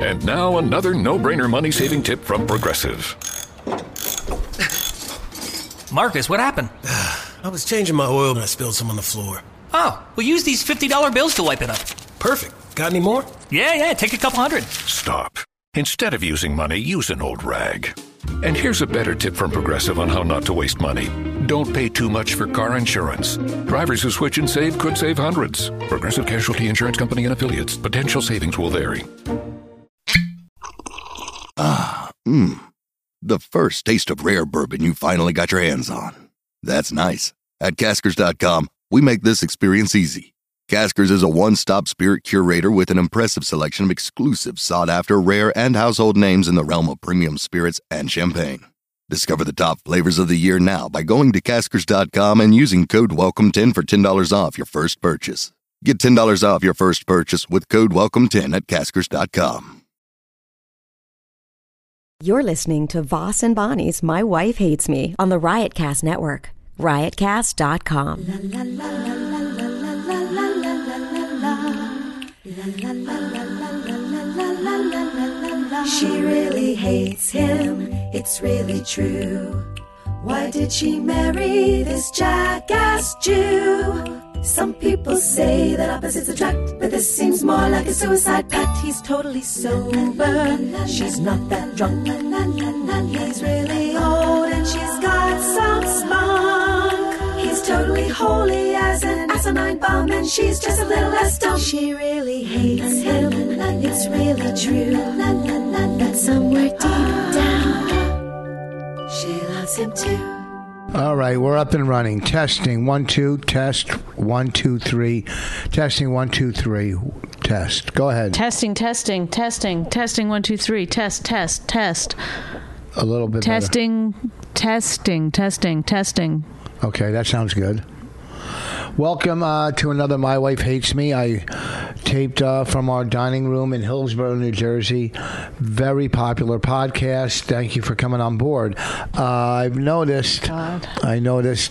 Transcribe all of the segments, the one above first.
And now another no-brainer money-saving tip from Progressive. Marcus, what happened? I was changing my oil and I spilled some on the floor. Oh, we'll use these $50 bills to wipe it up. Perfect. Got any more? Yeah, take a couple hundred. Stop. Instead of using money, use an old rag. And here's a better tip from Progressive on how not to waste money. Don't pay too much for car insurance. Drivers who switch and save could save hundreds. Progressive Casualty Insurance Company and Affiliates. Potential savings will vary. The first taste of rare bourbon you finally got your hands on. That's nice. At Caskers.com, we make this experience easy. Caskers is a one-stop spirit curator with an impressive selection of exclusive, sought-after, rare, and household names in the realm of premium spirits and champagne. Discover the top flavors of the year now by going to Caskers.com and using code WELCOME10 for $10 off your first purchase. Get $10 off your first purchase with code WELCOME10 at Caskers.com. You're listening to Voss and Bonnie's My Wife Hates Me on the Riotcast Network. Riotcast.com. She really hates him, it's really true. Why did she marry this jackass Jew? Some people say that opposites attract, but this seems more like a suicide pact. He's totally sober, she's not that drunk. He's really old and she's got some spunk. He's totally holy as an asinine bomb, and she's just a little less dumb. She really hates him, it's really true. But somewhere deep down, she loves him too. All right, we're up and running. Testing 1 2 test 1 2 3. Testing 1 2 3 test. Go ahead. Testing 1 2 3 test. A little bit testing. Okay, that sounds good. Welcome to another My Wife Hates Me. I taped from our dining room in Hillsborough, New Jersey. Very popular podcast. Thank you for coming on board. I noticed, I don't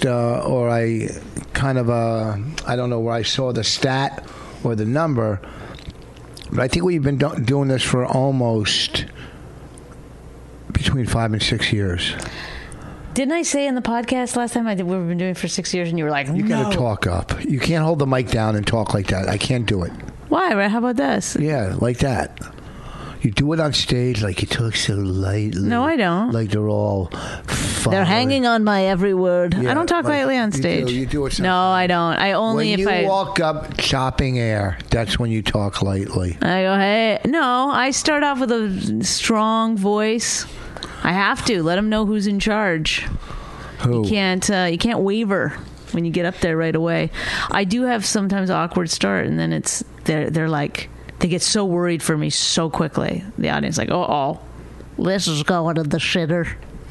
know where I saw the stat or the number, but I think we've been doing this for almost between 5 and 6 years. Didn't I say in the podcast last time we've been doing it for 6 years, and you were like, no. You got to talk up. You can't hold the mic down and talk like that. I can't do it. Why? Right? How about this? Yeah, like that. You do it on stage like you talk so lightly. No, I don't. Like they're all They're hanging on my every word. Yeah, I don't talk lightly on stage. You do it sometimes. No, I don't. I only when if I... When you walk up chopping air, that's when you talk lightly. I go, hey. No, I start off with a strong voice. I have to. Let them know who's in charge. Who? You can't waver when you get up there right away. I do have sometimes awkward start, and then they're like, they get so worried for me so quickly. The audience like, oh, this is going to the shitter.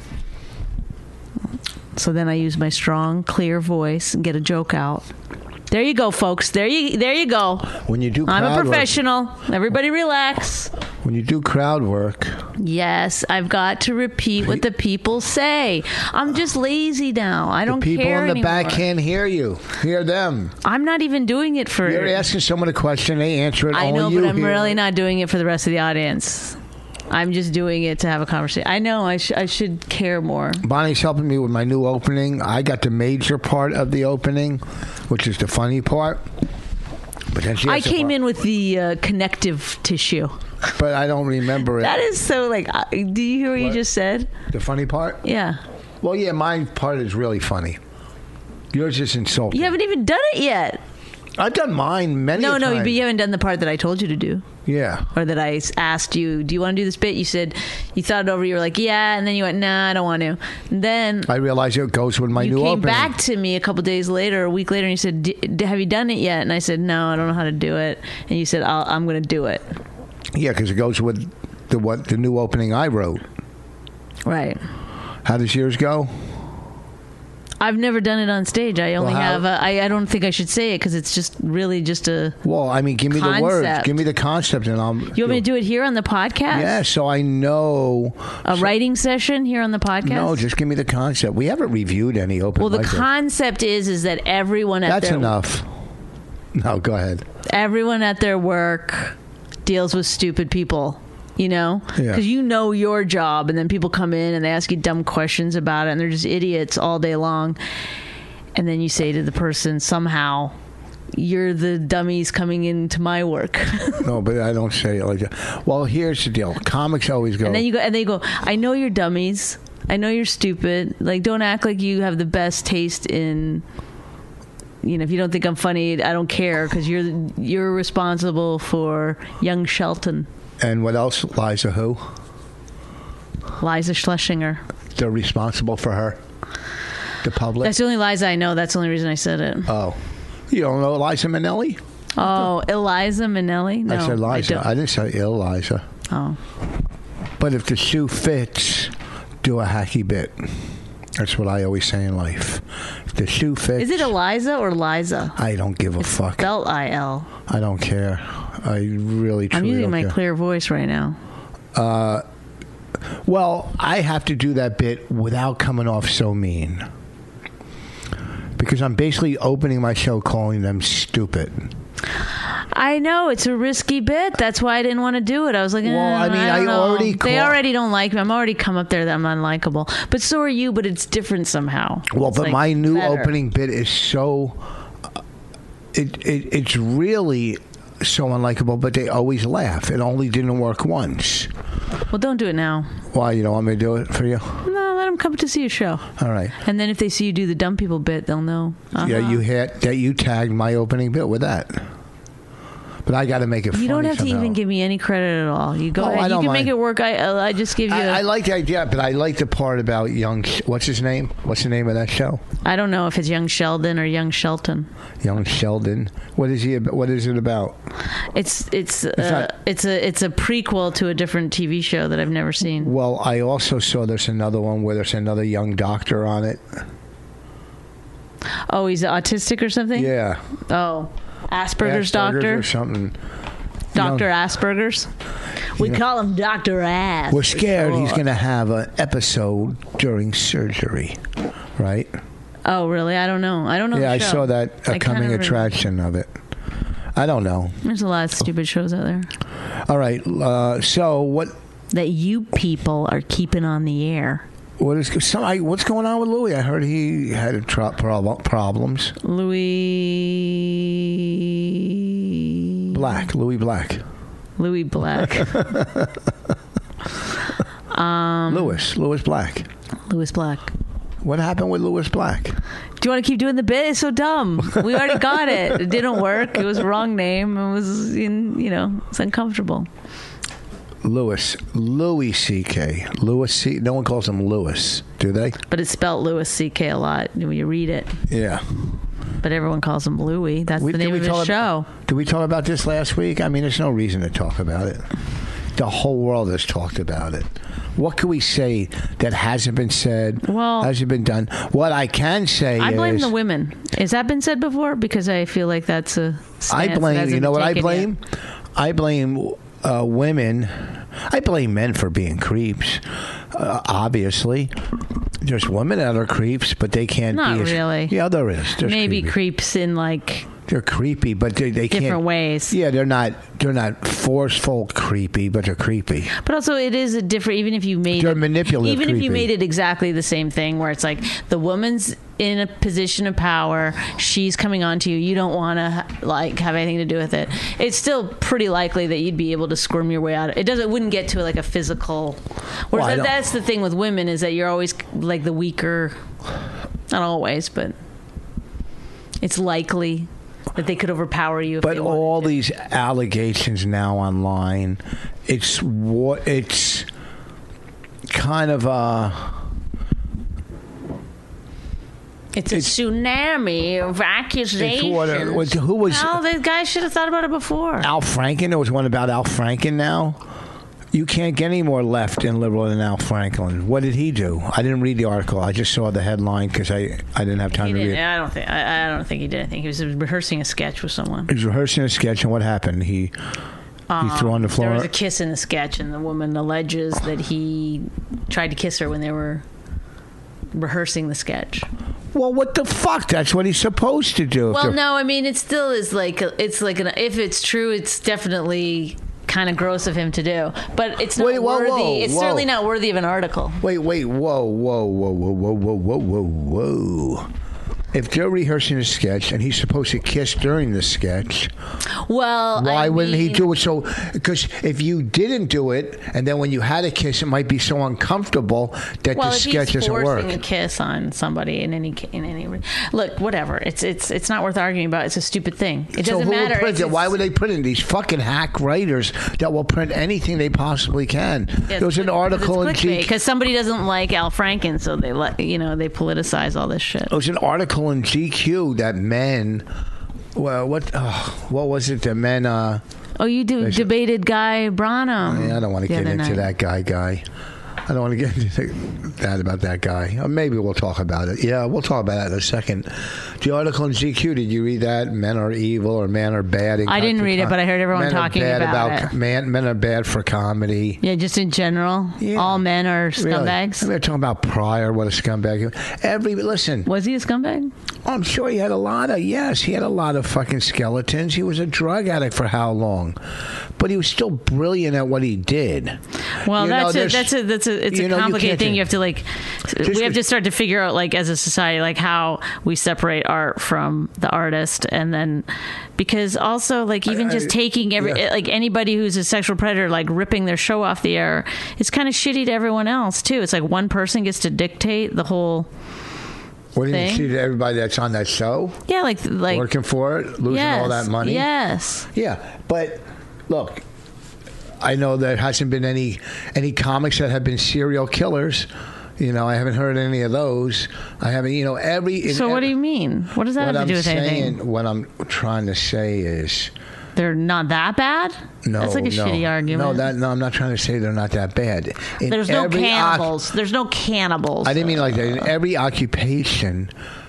So then I use my strong, clear voice and get a joke out. There you go, folks. There you go. When you do crowd I'm a professional. Everybody relax. When you do crowd work. Yes, I've got to repeat what the people say. I'm just lazy now. I don't care anymore. The people in the back can't hear you. Hear them. I'm not even doing it for... You're asking someone a question, they answer it. I know, only but you I'm hear really it. not doing it for the rest of the audience. I'm just doing it to have a conversation. I know. I should care more. Bonnie's helping me with my new opening. I got the major part of the opening, which is the funny part. But then I came in with the connective tissue. But I don't remember it. That is so like... do you hear what you just said? The funny part? Yeah. Well, yeah, my part is really funny. Yours is insulting. You haven't even done it yet. I've done mine many times. No, but you haven't done the part that I told you to do. Yeah. Or that I asked you, do you want to do this bit? You said, you thought it over, you were like, yeah, and then you went, nah, I don't want to. And then... I realized it goes with my new opening. You came back to me a couple days later, a week later, and you said, have you done it yet? And I said, no, I don't know how to do it. And you said, I'm going to do it. Yeah, because it goes with the new opening I wrote. Right. How does yours go? I've never done it on stage. I only have I don't think I should say it because it's just really just a Well, I mean, give me the words. Give me the concept and I'll... You want me to do it here on the podcast? Yeah, so I know... writing session here on the podcast? No, just give me the concept. We haven't reviewed any open Well, the concept is that everyone at That's enough. No, go ahead. Everyone at their work deals with stupid people you know, because you know your job, and then people come in and they ask you dumb questions about it, and they're just idiots all day long. And then you say to the person, somehow, you're the dummies coming into my work. No, but I don't say it like that. Well, here's the deal. Comics always go. And then you go, I know you're dummies. I know you're stupid. Like, don't act like you have the best taste in, you know, if you don't think I'm funny, I don't care, because you're responsible for young Shelton. And what else? Liza who? Liza Schlesinger. They're responsible for her? The public? That's the only Liza I know. That's the only reason I said it. Oh. You don't know Liza Minnelli? Oh, Eliza Minnelli? No, I said Liza. I didn't say Eliza. Oh. But if the shoe fits, do a hacky bit. That's what I always say in life. If the shoe fits... Is it Eliza or Liza? I don't give a fuck. Spelled I-L. I don't care. I really, truly I'm using my care. clear voice right now. Well, I have to do that bit without coming off so mean. Because I'm basically opening my show calling them stupid. I know, it's a risky bit. That's why I didn't want to do it. I was like, well, I mean, I don't know. They already already don't like me. I'm already come up there that I'm unlikable. But so are you, but it's different somehow. Well, it's but like my new better. opening bit is so... It's really so unlikable, but they always laugh. It only didn't work once. Well, don't do it now. Why? You don't want me to do it for you? No, let them come to see a show. All right. And then if they see you do the dumb people bit, they'll know. Yeah, you tagged my opening bit with that. But I got to make it funny. You don't have somehow. to even give me any credit at all. You go ahead. You can make it work. I just give you... I like the idea, but I like the part about young... What's his name? What's the name of that show? I don't know if it's Young Sheldon or Young Shelton. Young Sheldon. What is he? What is it about? It's a prequel to a different TV show that I've never seen. Well, I also saw there's another one where there's another young doctor on it. Oh, he's autistic or something? Yeah. Oh, Asperger's doctor? Or something. Dr. Asperger's? We call him Dr. Ass. We're scared he's going to have an episode during surgery, right? Oh, really? I don't know. I don't know. Yeah, the I show. saw that coming attraction of it. I don't know. There's a lot of stupid shows out there. All right. So what? That you people are keeping on the air. What's going on with Louis? I heard he had problems. Louis Black. Louis Black. Louis Black. Louis Black. Louis Black. What happened with Louis Black? Do you want to keep doing the bit? It's so dumb. We already got it. It didn't work. It was the wrong name. It was it's uncomfortable. Louis C.K. Louis C. No one calls him Louis, do they? But it's spelled Louis C.K. a lot when you read it. Yeah. But everyone calls him Louis. That's the name of his show. Did we talk about this last week? I mean, there's no reason to talk about it. The whole world has talked about it. What can we say that hasn't been said, hasn't been done? What I can say I blame the women. Has that been said before? Because I feel like that's a stance you know what I blame? Yet. I blame women. I blame men for being creeps. Obviously, there's women that are creeps, but they can't Not be. really. Yeah, there is. There's maybe creepy. Creeps in like. They're creepy, but they can't. Different ways. Yeah, they're not forceful creepy, but they're creepy. But also, it is a different. Even if you made they're manipulative. Even creepy. if you made it exactly the same thing, where it's like the woman's in a position of power, she's coming on to you. You don't want to have anything to do with it. It's still pretty likely that you'd be able to squirm your way out. It wouldn't get to like a physical. Whereas that's the thing with women is that you're always like the weaker. Not always, but it's likely that they could overpower you. But all these allegations now online, it's kind of It's a tsunami of accusations. Who was? Oh, the guy should have thought about it before. Al Franken. There was one about Al Franken now. You can't get any more left and liberal than Al Franken. What did he do? I didn't read the article. I just saw the headline because I didn't have time to read it. I don't think he did. I think he was rehearsing a sketch with someone. He was rehearsing a sketch, and what happened? He threw on the floor. There was a kiss in the sketch, and the woman alleges that he tried to kiss her when they were rehearsing the sketch. Well, what the fuck? That's what he's supposed to do. Well, no, I mean, it still is like if it's true, it's definitely kind of gross of him to do. But it's not whoa, worthy. It's whoa. certainly not worthy of an article. Wait, whoa. If they're rehearsing a sketch and he's supposed to kiss during the sketch, well, why wouldn't he do it? So, because if you didn't do it, and then when you had a kiss, it might be so uncomfortable that the sketch doesn't work. Well, if he's forcing a kiss on somebody in any look, whatever. It's not worth arguing about. It's a stupid thing. It doesn't matter. Why would they print it? These fucking hack writers that will print anything they possibly can. There was an article in GQ because somebody doesn't like Al Franken, so they they politicize all this shit. There was an article in GQ that men. Well, what was it? The men. You debated Guy Branum. I don't want to get into that guy. I don't want to get into that about that guy. Maybe we'll talk about it. Yeah, we'll talk about that in a second. The article in GQ, did you read that? Men are evil or men are bad. I didn't read it, but I heard everyone talking about it. Men are bad for comedy. Yeah, just in general. Yeah. All men are scumbags. Really? We're talking about Pryor, what a scumbag. Listen. Was he a scumbag? I'm sure he had a lot of fucking skeletons. He was a drug addict for how long? But he was still brilliant at what he did. Well, it's a complicated thing. You have to we have to start to figure out as a society how we separate art from the artist, and then because also even just taking anybody who's a sexual predator ripping their show off the air, it's kind of shitty to everyone else too. It's like one person gets to dictate the whole. What do you mean, to everybody that's on that show? Yeah, working for it, losing all that money. Yes. Yeah, but look, I know there hasn't been any comics that have been serial killers. I haven't heard any of those. I haven't. So what do you mean? What does that have to do with anything? What I'm trying to say is. They're not that bad? No, that's a shitty argument. No, I'm not trying to say they're not that bad. There's no cannibals. There's no cannibals. I didn't mean like that. In every occupation,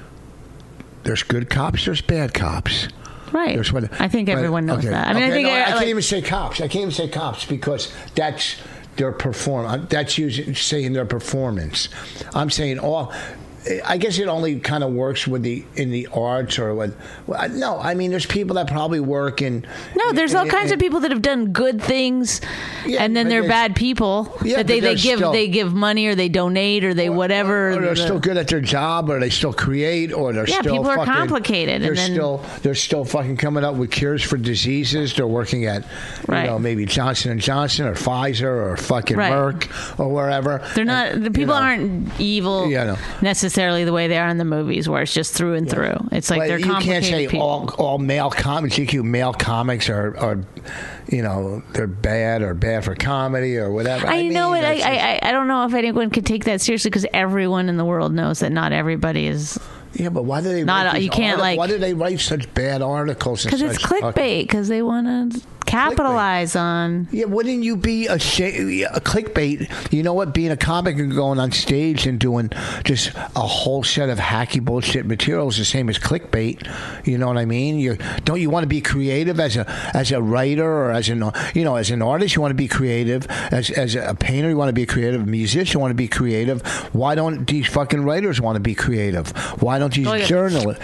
there's good cops, there's bad cops. Right. I think everyone knows that. I can't even say cops. I can't even say cops because that's their performance. That's saying their performance. I'm saying all. I guess it only kind of works in the arts or what. No, I mean, there's people that probably work in. No, there's all kinds of people that have done good things, and then they're bad people. Yeah, that they give money or they donate or they whatever. Or they're still good at their job, or they still create, or they're still. People are complicated. They're still fucking coming up with cures for diseases. They're working at maybe Johnson & Johnson or Pfizer or fucking Merck or wherever. They're not. The people aren't evil necessarily the way they are in the movies, where it's just through and through. It's like they're complicated. You can't say people. all male comics. GQ male comics are they're bad or bad for comedy or whatever. I don't know if anyone could take that seriously because everyone in the world knows that not everybody is. Yeah, but why do they? Why do they write such bad articles? Because it's clickbait. Because they want to capitalize on. Yeah, wouldn't you be a clickbait? You know what? Being a comic and going on stage and doing just a whole set of hacky bullshit materials, the same as clickbait. You know what I mean? Don't you want to be creative as a writer or as an artist? You want to be creative as a painter. You want to be creative. A musician, you want to be creative. Why don't these fucking writers want to be creative? Why don't these journalists?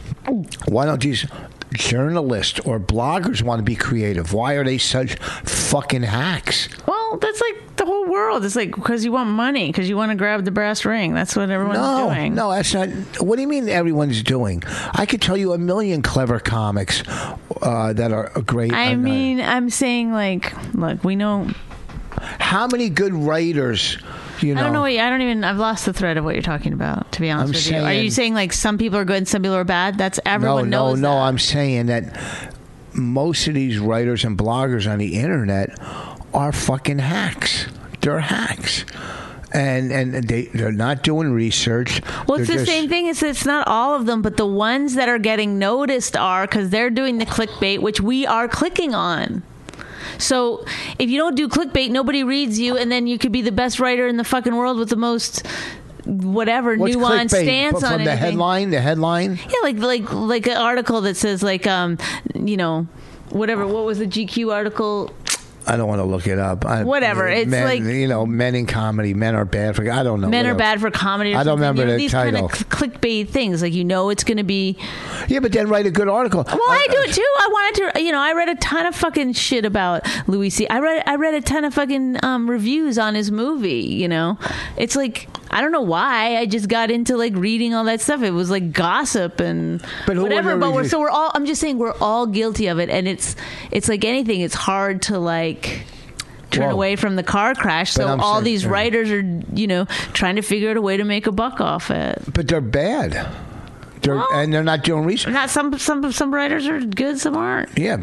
Why don't these journalists or bloggers want to be creative? Why are they such fucking hacks? Well, that's like the whole world. It's like because you want money, because you want to grab the brass ring. That's what everyone's doing. No, that's not. What do you mean everyone's doing? I could tell you a million clever comics that are great. I'm saying look, we know. How many good writers? I don't know. I've lost the thread of what you're talking about, to be honest with you. Are you saying some people are good and some people are bad? That's everyone knows. No, I'm saying that most of these writers and bloggers on the internet are fucking hacks. They're hacks. And they're not doing research. Well, it's the same thing. It's not all of them, but the ones that are getting noticed are because they're doing the clickbait, which we are clicking on. So if you don't do clickbait, nobody reads you, and then you could be the best writer in the fucking world with the most nuanced clickbait? Stance on the headline. The headline. Yeah, like an article that says whatever. What was the GQ article? I don't want to look it up. Whatever. It's men, like, men in comedy. Men are bad for. I don't know. Men whatever. are bad for comedy. Or I don't remember the these title. Kind of clickbait things, like it's going to be. Yeah, but then write a good article. Well, I do it too. I wanted to. I read a ton of fucking shit about Louis C. I read a ton of fucking reviews on his movie. It's like, I don't know why I just got into like reading all that stuff. It was like gossip and whatever. But we're all. I'm just saying we're all guilty of it, and it's like anything. It's hard to like turn away from the car crash. So all these writers are, trying to figure out a way to make a buck off it. But they're bad. And they're not doing research. Not some writers are good, some aren't. Yeah.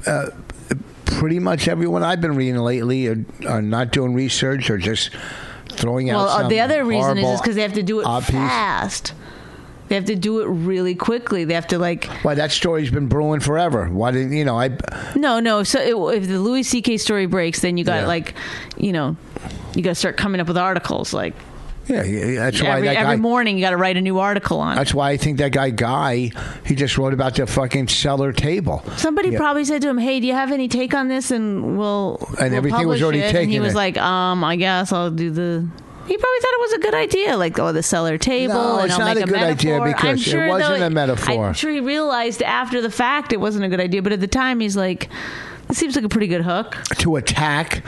Pretty much everyone I've been reading lately are not doing research or just throwing out some the other reason is because they have to do it piece. fast. They have to do it really quickly. They have to like. Why, that story's been brewing forever. Why didn't No. So if the Louis C.K. story breaks, then you got you got to start coming up with articles like. Yeah, that's why every morning you got to write a new article on it. That's why I think that Guy, he just wrote about the fucking cellar table. Somebody probably said to him, "Hey, do you have any take on this?" And we'll everything was already taken. And he was like, I guess I'll do the. He probably thought it was a good idea, like the cellar table. No, and it's I'll not make a good idea because it wasn't a metaphor. I'm sure he realized after the fact it wasn't a good idea, but at the time he's like, it seems like a pretty good hook to attack.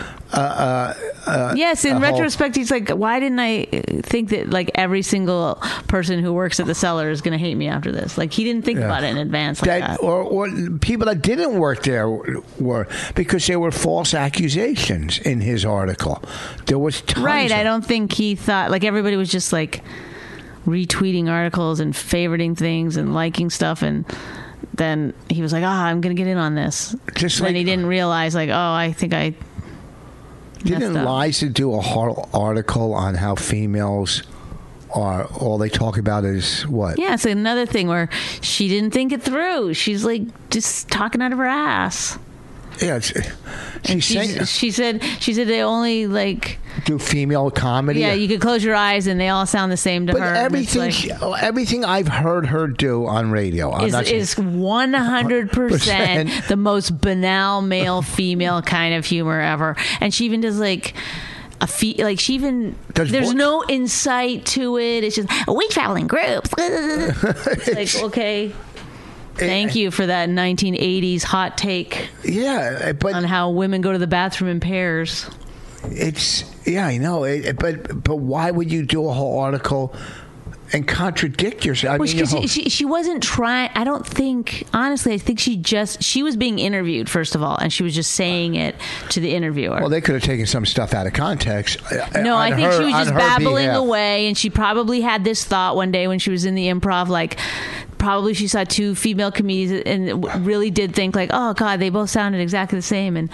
Yes, in retrospect, he's like, why didn't I think that like every single person who works at the cellar is going to hate me after this? Like he didn't think about it in advance like that. Or people that didn't work there were because there were false accusations in his article. There was tons right. I don't think he thought like everybody was just like retweeting articles and favoriting things and liking stuff and. Then he was like, I'm going to get in on this. Just then he didn't realize, like, I think I didn't Liza do a whole article on how females are, all they talk about is what? Yeah, it's another thing where she didn't think it through. She's like just talking out of her ass. Yeah, she said they only like do female comedy. Yeah, you could close your eyes and they all sound the same to her. Everything I've heard her do on radio is 100% the most banal male female kind of humor ever. And she even does like there's no insight to it. It's just we travel in groups. It's like okay. Thank you for that 1980s hot take. Yeah, but on how women go to the bathroom in pairs. I know. But why would you do a whole article and contradict yourself? She wasn't trying. I don't think. Honestly, I think she was being interviewed first of all, and she was just saying it to the interviewer. Well, they could have taken some stuff out of context. No, I think she was just babbling away, and she probably had this thought one day when she was in the improv, like. Probably she saw two female comedians and really did think like, oh God, they both sounded exactly the same, and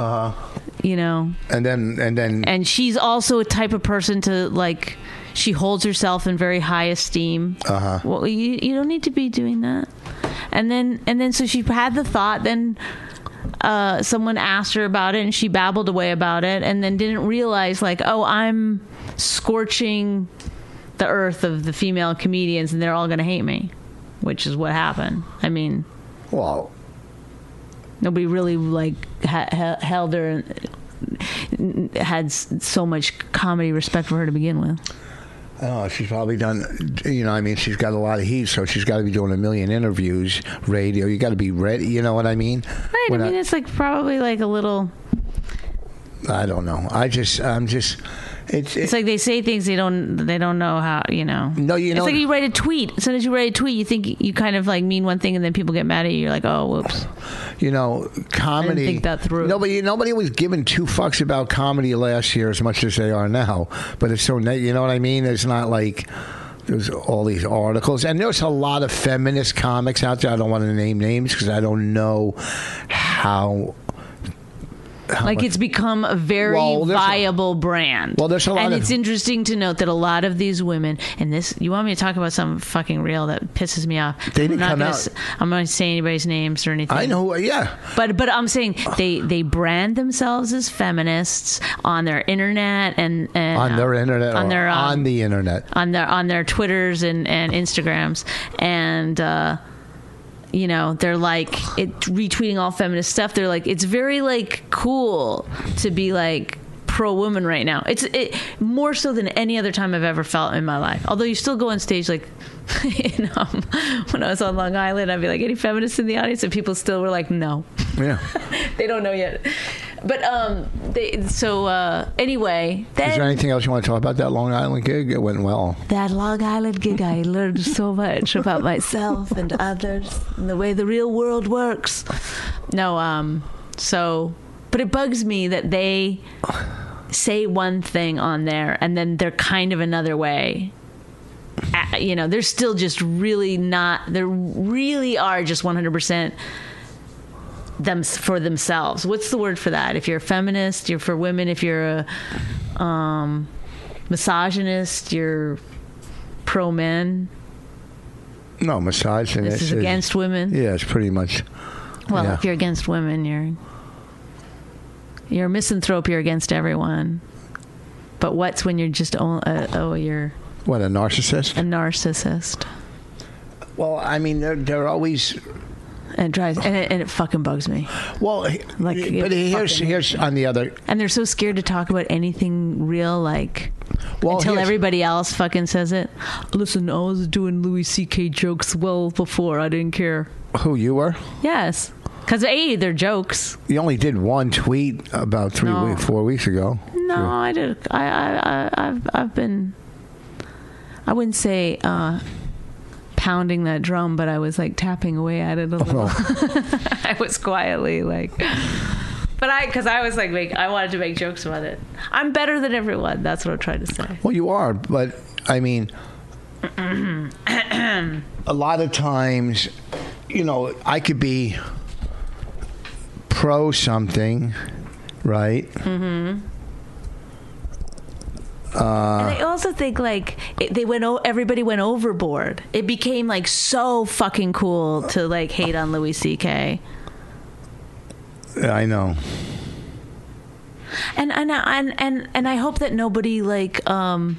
and she's also a type of person to like, she holds herself in very high esteem. Well, you don't need to be doing that. And then so she had the thought. Then someone asked her about it, and she babbled away about it, and then didn't realize like, oh, I'm scorching the earth of the female comedians, and they're all going to hate me. Which is what happened. I mean, well, nobody really like held her, had so much comedy respect for her to begin with. Oh, she's probably done. She's got a lot of heat, so she's got to be doing a million interviews, radio. You got to be ready. You know what I mean? Right. It's like probably like a little. I don't know. I'm just. It's like they say things they don't know how, No, it's like you write a tweet. As soon as you write a tweet, you think you kind of like mean one thing, and then people get mad at you. You're like, oh, whoops. Comedy. I didn't think that through. Nobody was giving two fucks about comedy last year as much as they are now. But it's so, you know what I mean? It's not like there's all these articles, and there's a lot of feminist comics out there. I don't want to name names because I don't know how it's become a very viable brand. Well, there's a lot, and it's interesting to note that a lot of these women, and this, you want me to talk about some fucking reel that pisses me off? They didn't come out. I'm not going to say anybody's names or anything. I know, yeah. But I'm saying they brand themselves as feminists on their internet and on their internet on the internet on their Twitters and Instagrams, you know, they're like retweeting all feminist stuff. They're like, it's very like cool to be like pro woman right now. It's more so than any other time I've ever felt in my life. Although you still go on stage like, when I was on Long Island, I'd be like, any feminists in the audience? And people still were like, no. Yeah. They don't know yet. But anyway, then, is there anything else you want to talk about that Long Island gig? It went well. That Long Island gig, I learned so much about myself and others and the way the real world works. No, but it bugs me that they say one thing on there and then they're kind of another way. You know, they're still just really not. They really are just 100%. Them for themselves. What's the word for that? If you're a feminist, you're for women. If you're a misogynist, you're pro men. No, misogynist. This is against women. Yeah, it's pretty much. Well, yeah. If you're against women, you're a misanthrope. You're against everyone. But what's when you're just you're what, a narcissist? A narcissist. Well, I mean, they're always. And it drives, and it fucking bugs me. Well, like, but here's on the other. And they're so scared to talk about anything real, like until everybody else fucking says it. Listen, I was doing Louis C.K. jokes well before. I didn't care. Who, you were? Yes, because they're jokes. You only did one tweet about 4 weeks ago. No, sure. I did. I've been. I wouldn't say. Pounding that drum, but I was like tapping away at it a little. I was quietly like, because I was like, I wanted to make jokes about it. I'm better than everyone. That's what I'm trying to say. Well, you are, but I mean, a lot of times, you know, I could be pro something, right? Mm-hmm. And I also think like everybody went overboard. It became like so fucking cool to like hate on Louis C.K. I know. And I hope that nobody like I'm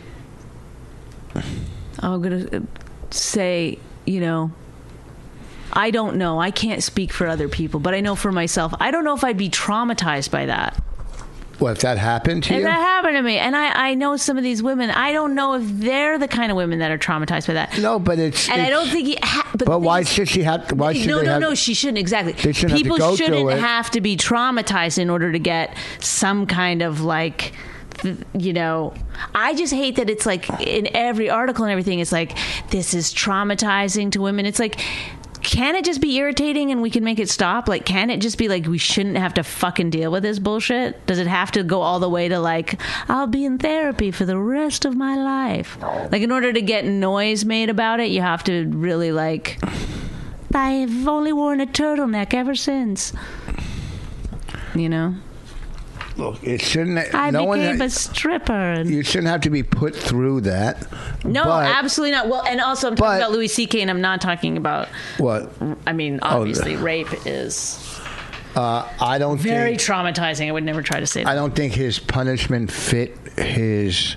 gonna say, you know, I don't know. I can't speak for other people, but I know for myself. I don't know if I'd be traumatized by that. What, if that happened to you? If that happened to me, and I know some of these women, I don't know if they're the kind of women that are traumatized by that. No, but it's... And I don't think... But why should she have... Why should No, she shouldn't, exactly. They shouldn't People have to go shouldn't through it. have to be traumatized in order to get some kind of, like... You know, I just hate that it's like in every article and everything, it's like, this is traumatizing to women. It's like... Can it just be irritating and we can make it stop? Like, can it just be like, we shouldn't have to fucking deal with this bullshit? Does it have to go all the way to like, I'll be in therapy for the rest of my life? Like, in order to get noise made about it, you have to really like, I've only worn a turtleneck ever since. You know? Look, it shouldn't... I became a stripper. And you shouldn't have to be put through that. No, absolutely not. Well, and also I'm talking about Louis C.K. and I'm not talking about... What? I mean, obviously, rape is... I don't very traumatizing. I would never try to say that. I don't think his punishment fit his...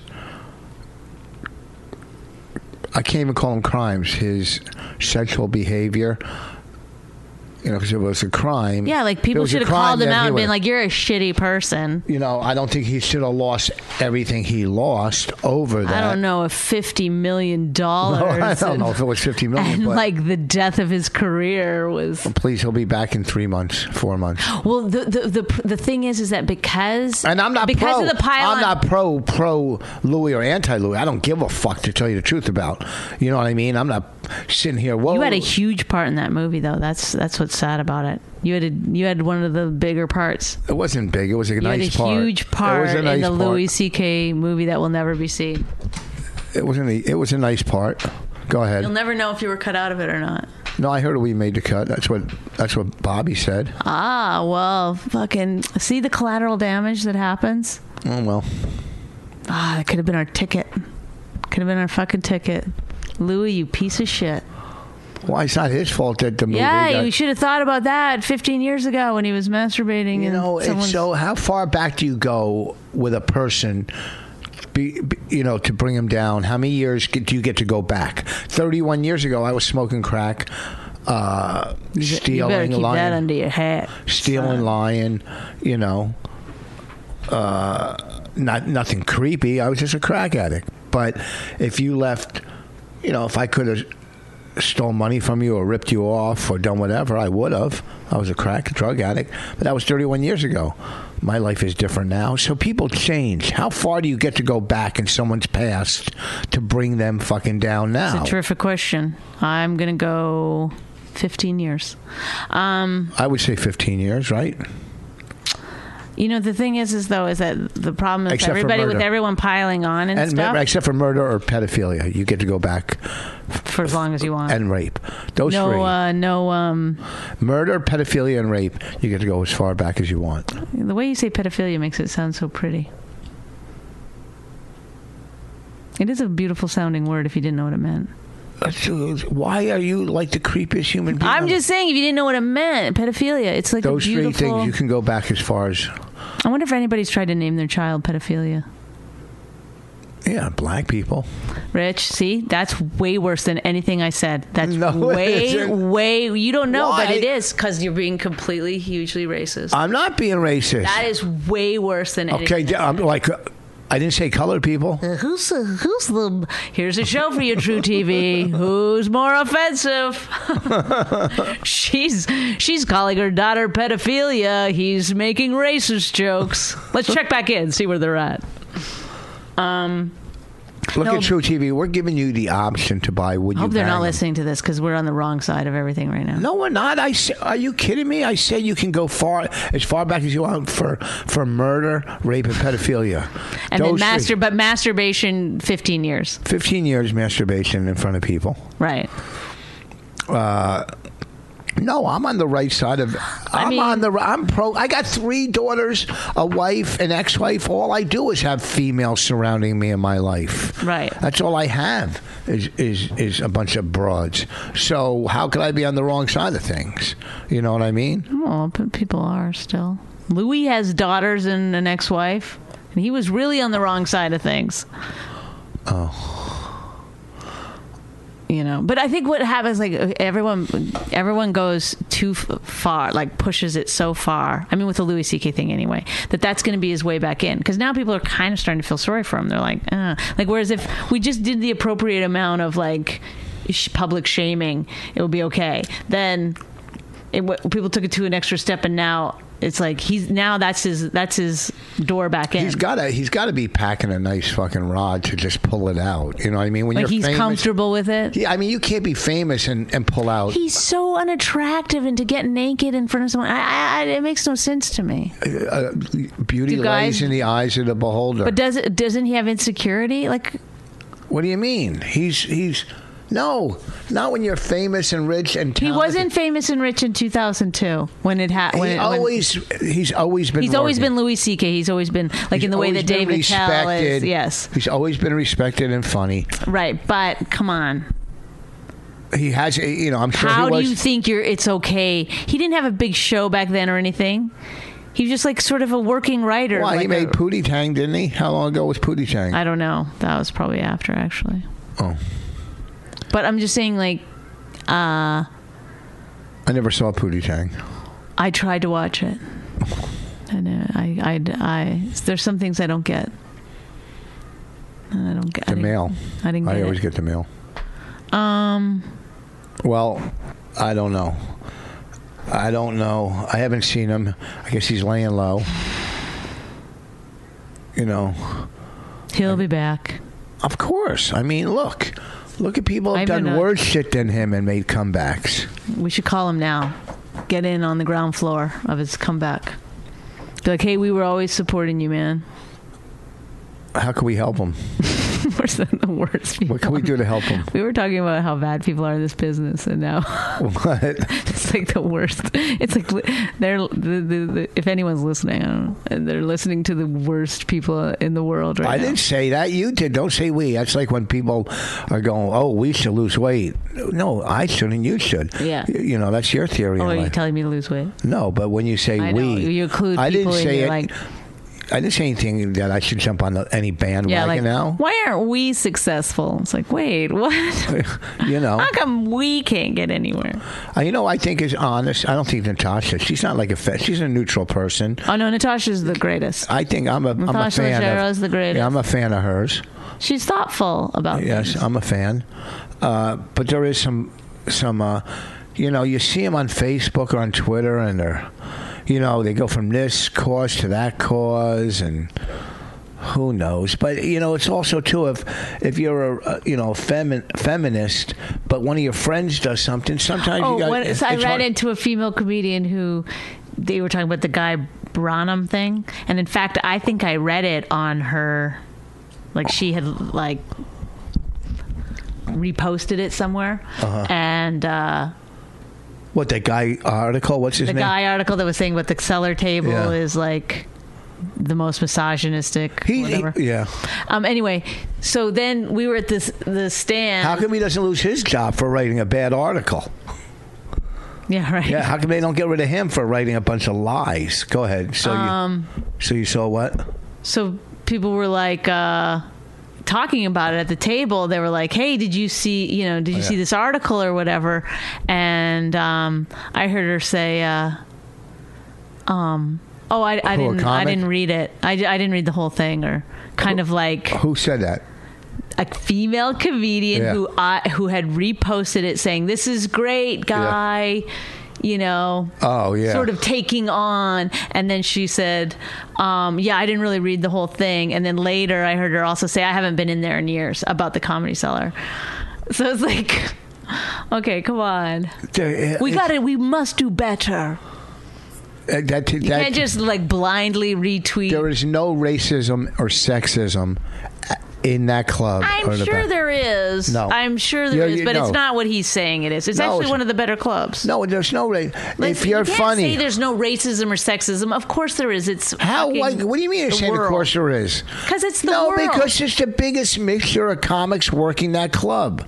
I can't even call them crimes. His sexual behavior... You know, because it was a crime. Yeah, like people should have called him out and been like, you're a shitty person. You know, I don't think he should have lost everything he lost over that. I don't know if $50 million. No, I don't know if it was $50 million. And like the death of his career was. Well, please, he'll be back in 4 months. Well, the thing is that because. And I'm not because of the pile. I'm not pro Louis or anti Louis. I don't give a fuck, to tell you the truth about. You know what I mean? I'm not sitting here. Whoa. You had a huge part in that movie, though. That's what's sad about it. You had one of the bigger parts. It wasn't big. It was a nice part. You had a huge part in the Louis C.K. movie that will never be seen. It was a nice part. Go ahead. You'll never know if you were cut out of it or not. No, I heard we made the cut. That's what Bobby said. Ah, well, fucking see the collateral damage that happens. Oh well. Ah, that could have been our ticket. Could have been our fucking ticket. Louis, you piece of shit. Why, it's not his fault that the movie... Yeah, you should have thought about that 15 years ago when he was masturbating. You know, so how far back do you go with a person, to bring him down? How many years do you get to go back? 31 years ago, I was smoking crack. stealing, you better keep lying, that under your hat. stealing, lying. You know, nothing creepy. I was just a crack addict. But if you left, you know, if I could have stole money from you or ripped you off or done whatever, I would have. I was a drug addict, but that was 31 years ago. My life is different now. So people change. How far do you get to go back in someone's past to bring them fucking down now? It's a terrific question. I'm going to go 15 years. I would say 15 years, right? You know, the thing is that the problem is Except for everybody with murder. everyone piling on and stuff. Except for murder or pedophilia, you get to go back For as long as you want. and rape. Those three. Murder, pedophilia, and rape. You get to go as far back as you want. The way you say pedophilia makes it sound so pretty. It is a beautiful sounding word if you didn't know what it meant. Why are you like the creepiest human being? I'm just saying, if you didn't know what it meant, pedophilia. It's like those a beautiful... three things you can go back as far as. I wonder if anybody's tried to name their child pedophilia. Yeah, black people. Rich, see, that's way worse than anything I said. That's No, it isn't. way. You don't know, Why? but it is because you're being completely, hugely racist. I'm not being racist. That is way worse than anything. Okay, I'm like, I didn't say colored people. Who's the? Here's a show for you, True TV. Who's more offensive? She's calling her daughter pedophilia. He's making racist jokes. Let's check back in, see where they're at. Look at True TV. We're giving you the option to buy Would I You hope they're Bang not 'Em. listening to this because we're on the wrong side of everything right now. No, we're not. Are you kidding me? I said you can go as far back as you want for murder, rape, and pedophilia. And Those then three. but masturbation, 15 years. 15 years masturbation in front of people. Right. No, I'm on the right side of. I'm pro. I got 3 daughters, a wife, an ex-wife. All I do is have females surrounding me in my life. Right. That's all I have is a bunch of broads. So how could I be on the wrong side of things? You know what I mean? Well, but people are still. Louis has daughters and an ex-wife, and he was really on the wrong side of things. Oh. You know, but I think what happens, like everyone goes too far, like pushes it so far. I mean, with the Louis C.K. thing anyway, that's going to be his way back in. Because now people are kind of starting to feel sorry for him. They're like, whereas if we just did the appropriate amount of like public shaming, it would be okay. Then people took it to an extra step, and now it's like that's his door back in. He's got to be packing a nice fucking rod to just pull it out. You know what I mean? When like you're he's famous, comfortable with it. Yeah, I mean, you can't be famous and pull out. He's so unattractive, and to get naked in front of someone, it makes no sense to me. Beauty lays in the eyes of the beholder. But doesn't he have insecurity? Like, what do you mean? He's no, not when you're famous and rich and talented. He wasn't famous and rich in 2002 when it happened. He's always been Louis C.K. He's always been like in the way that Dave Attell is. Yes, he's always been respected and funny. Right, but come on. He has, you know. I'm sure. How do you think it's okay? He didn't have a big show back then or anything. He was just like sort of a working writer. Well, like he made Pootie Tang, didn't he? How long ago was Pootie Tang? I don't know. That was probably after, actually. Oh. But I'm just saying, like, I never saw Pootie Tang. I tried to watch it, and there's some things I don't get, and I don't get the mail. I didn't get I always get the mail. Well, I don't know. I haven't seen him. I guess he's laying low. You know. He'll be back. Of course. I mean, look at people who've done worse shit than him and made comebacks. We should call him now. Get in on the ground floor of his comeback. Be like, hey, we were always supporting you, man. How can we help him? We're the worst people. What can we do to help him? We were talking about how bad people are in this business, and now what? It's like the worst. It's like they're if anyone's listening, I don't know, and they're listening to the worst people in the world right now. I didn't say that. You did. Don't say we. That's like when people are going, "Oh, we should lose weight." No, I shouldn't. You should. Yeah. You know, that's your theory. Oh, are you telling me to lose weight? No, but when you say I know. we, You include I people didn't say in it. like. didn't say anything that I should jump on any bandwagon now. Why aren't we successful? It's like, wait, what? How come we can't get anywhere? I think is honest. I don't think Natasha. She's not like she's a neutral person. Oh no, Natasha's the greatest. I think I'm a fan. Natasha Leggero's the greatest. Yeah, I'm a fan of hers. She's thoughtful about things. Yes, I'm a fan. But there is some. You see them on Facebook or on Twitter, and they're, they go from this cause to that cause, and who knows? But it's also too if you're a feminist, but one of your friends does something. Sometimes I ran into a female comedian who they were talking about the Guy Branum thing, and in fact, I think I read it on her, like she had reposted it somewhere, and. What, that Guy article? What's his name? The Guy article that was saying what the Cellar Table is like the most misogynistic. Yeah. Anyway, so then we were at the stand. How come he doesn't lose his job for writing a bad article? Yeah, right. Yeah, how come they don't get rid of him for writing a bunch of lies? Go ahead. So you saw what? So people were like talking about it at the table. They were like, hey, did you see see this article or whatever? And I heard her say I didn't read it. I didn't read the whole thing, or kind of like, who said that? A female comedian who had reposted it saying, this is great, Guy. Sort of taking on. And then she said, I didn't really read the whole thing. And then later I heard her also say, I haven't been in there in years, about the Comedy Cellar. So it's like, okay, come on. We must do better. You can't just blindly retweet. There is no racism or sexism in that club. I'm sure there is. No. I'm sure there is, but it's not what he's saying it is. It's actually one of the better clubs. No, there's no if you're you can't funny. Say there's no racism or sexism. Of course there is. It's how? What do you mean you're saying of course there is? Because it's the world. No, because it's the biggest mixture of comics working that club.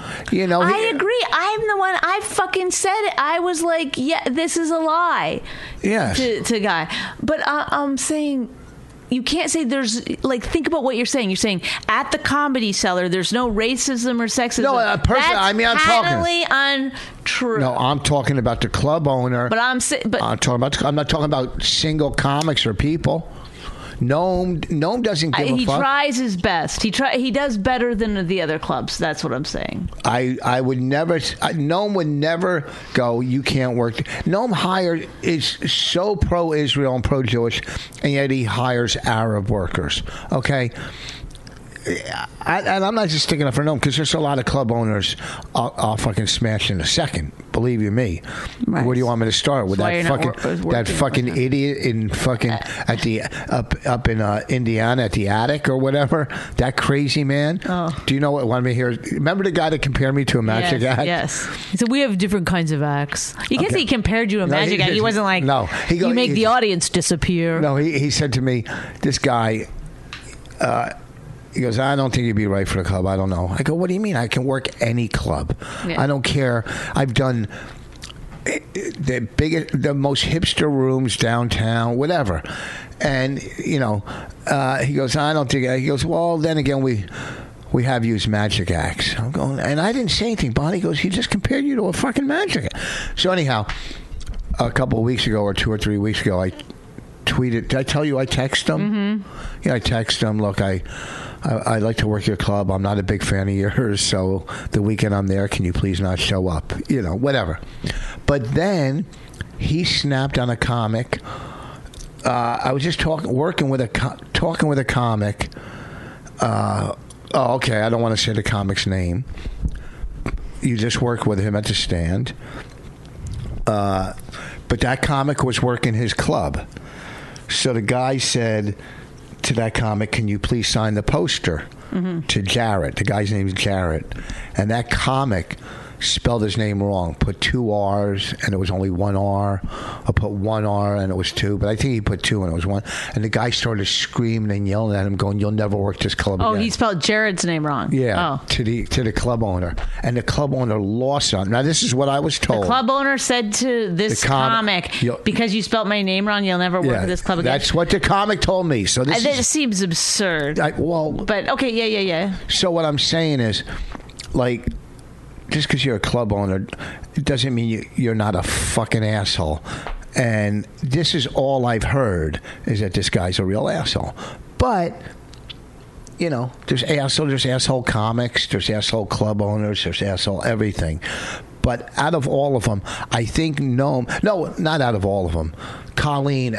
I agree. I'm the one. I fucking said it. I was like, yeah, this is a lie. Yes. To Guy. But I'm saying, you can't say there's, think about what you're saying. You're saying at the Comedy Cellar, there's no racism or sexism. No, I'm patently untrue. No, I'm talking about the club owner. But I'm not talking about single comics or people. Noam doesn't give a fuck. He tries his best. He does better than the other clubs. That's what I'm saying. I would never. Noam would never go, you can't work. Noam is so pro-Israel and pro-Jewish, and yet he hires Arab workers. Okay. And I'm not just sticking up for Noam, because there's a lot of club owners I'll fucking smash in a second. Believe you me. Right. Where do you want me to start with that fucking idiot in fucking at the up in Indiana at the attic or whatever? That crazy man. Oh. Do you know what? Want me to hear? Remember the guy that compared me to a magic act? Yes. He said we have different kinds of acts. You can't say he compared you to a magic act. He wasn't like, no. You make the audience disappear. No, he said to me, this guy. He goes, I don't think you'd be right for the club. I don't know. I go, what do you mean? I can work any club. Yeah. I don't care. I've done the most hipster rooms downtown, whatever. And, he goes, I don't think. He goes, well, then again, we have used magic acts. I'm going, and I didn't say anything. Bonnie goes, he just compared you to a fucking magic act. So anyhow, a couple of weeks ago or 2 or 3 weeks ago, I tweeted. Did I tell you I texted him? Mm-hmm. Yeah, I texted him. Look, I'd like to work your club. I'm not a big fan of yours, so the weekend I'm there, can you please not show up? Whatever. But then he snapped on a comic. I was just talking with a comic. Okay. I don't want to say the comic's name. You just worked with him at the stand. But that comic was working his club. So the guy said to that comic, can you please sign the poster to Jarrett? The guy's name is Jarrett. And that comic spelled his name wrong. Put 2 R's and it was only 1 R. Or put 1 R and it was 2. But I think he put 2 and it was 1. And the guy started screaming and yelling at him, going, "You'll never work this club again." Oh, he spelled Jared's name wrong. Yeah, Oh. to the club owner. And the club owner lost on. Now, this is what I was told. The club owner said to this comic, because you spelt my name wrong, you'll never work at this club again. That's what the comic told me. So this seems absurd. But okay, yeah. So what I'm saying is, like, just because you're a club owner, it doesn't mean you're not a fucking asshole. And this is all I've heard, is that this guy's a real asshole. But, you know, there's asshole comics, there's asshole club owners, there's asshole everything. But out of all of them, I think no, not out of all of them. Colleen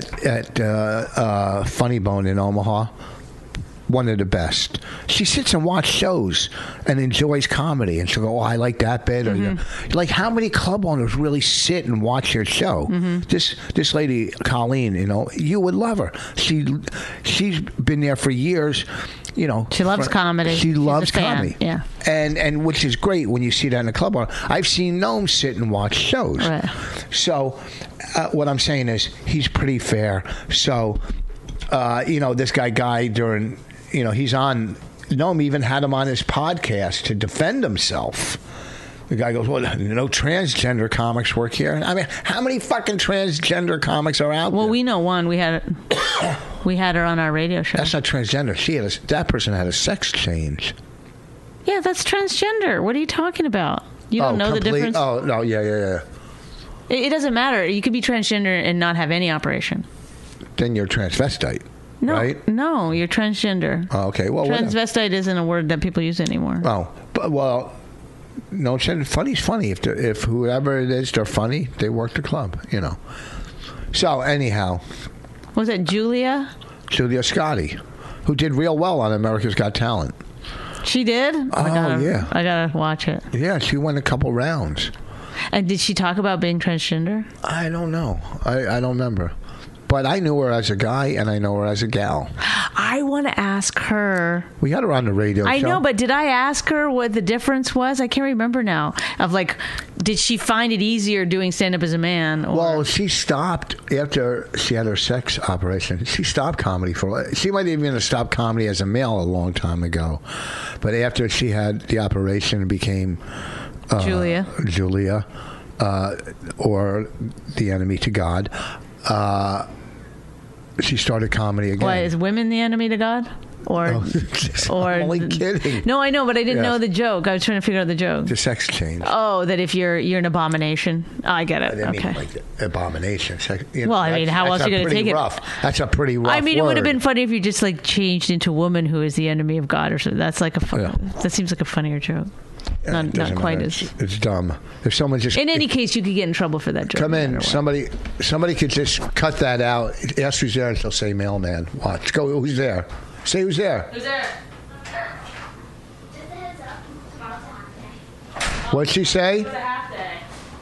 at Funny Bone in Omaha, one of the best. She sits and watches shows and enjoys comedy, and she'll go, "Oh, I like that bit." Or like, how many club owners really sit and watch your show? This lady, Colleen, you know, you would love her. She's been there for years. You know, she loves comedy. She loves comedy. Yeah, and which is great when you see that in a club owner. I've seen Noam sit and watch shows. Right. So what I'm saying is he's pretty fair. So you know, this guy during, you know, he's on. Noam even had him on his podcast to defend himself. The guy goes, "Well, no transgender comics work here." I mean, how many fucking transgender comics are out there? Well, we know one. We had her on our radio show. That's not transgender. That person had a sex change. Yeah, that's transgender. What are you talking about? You don't know the difference? Oh, no, yeah. It doesn't matter. You could be transgender and not have any operation. Then you're transvestite, no, right? No, you're transgender. Oh, okay, well, transvestite isn't a word that people use anymore. Oh, but, well, no, funny's funny. If whoever it is, they're funny, they work the club, you know. So, anyhow. Was it Julia Scotti, who did real well on America's Got Talent. She did? Yeah. I gotta watch it. Yeah, she won a couple rounds. And did she talk about being transgender? I don't know. I don't remember. But I knew her as a guy, and I know her as a gal. I want to ask her. We had her on the radio show. I know, but did I ask her what the difference was? I can't remember now. Of like, did she find it easier doing stand-up as a man? Or? Well, she stopped after she had her sex operation. She stopped comedy she might even have stopped comedy as a male a long time ago. But after she had the operation and became Julia, or the enemy to God, she started comedy again. Why, is women the enemy to God? Or I'm only kidding. No, I know, but I didn't know the joke. I was trying to figure out the joke. The sex change. Oh, that if you're an abomination. Oh, I get it. I didn't okay. mean like abomination. You know, well, I mean, how else are you going to take it? That's a pretty rough. I mean, word. It would have been funny if you just like changed into a woman who is the enemy of God or something. That's like that seems like a funnier joke. Not quite as. It's dumb. If someone just. In any case, you could get in trouble for that joke. Come in. Somebody could just cut that out. Ask who's there, and she'll say mailman. Watch. Go. Who's there? Say who's there. Who's there? What'd she say? It's a half day.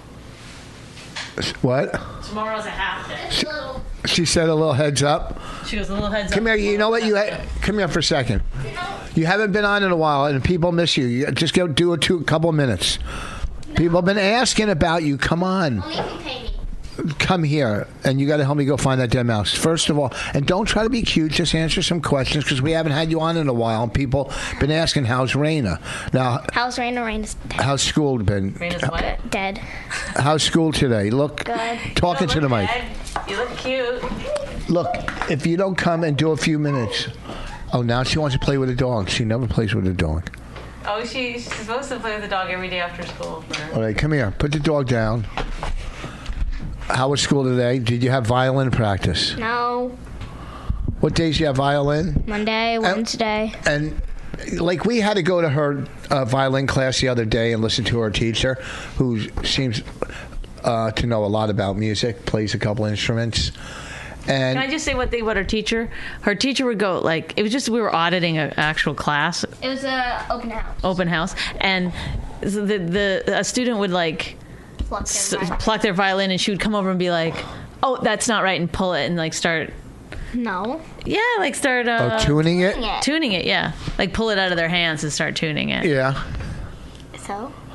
What? Tomorrow's a half day. She said a little heads up. She goes a little heads up. Come here. You know what? Come here for a second. You haven't been on in a while, and people miss you. You just go do a couple minutes. No. People have been asking about you. Come on. Only if you pay me. Come here, and you got to help me go find that dead mouse. First of all, and don't try to be cute. Just answer some questions because we haven't had you on in a while, and people been asking, "How's Raina?" Now, how's Raina? Raina's dead. How's school been? Raina's what? Dead. How's school today? Look, good. Talking to the mic. You look cute. Look, if you don't come and do a few minutes. Oh, now she wants to play with a dog. She never plays with a dog. Oh, she's supposed to play with the dog every day after school. All right, come here. Put the dog down. How was school today? Did you have violin practice? No. What days do you have violin? Monday, Wednesday. And like we had to go to her violin class the other day and listen to her teacher, who seems to know a lot about music, plays a couple instruments. And can I just say one thing about her teacher? Her teacher would go like, it was just, we were auditing an actual class. It was a open house. And a student would like pluck their violin, and she would come over and be like, "Oh, that's not right," and pull it and like start. No. Yeah, like start. Tuning it. Tuning it, yeah. Like pull it out of their hands and start tuning it. Yeah. So.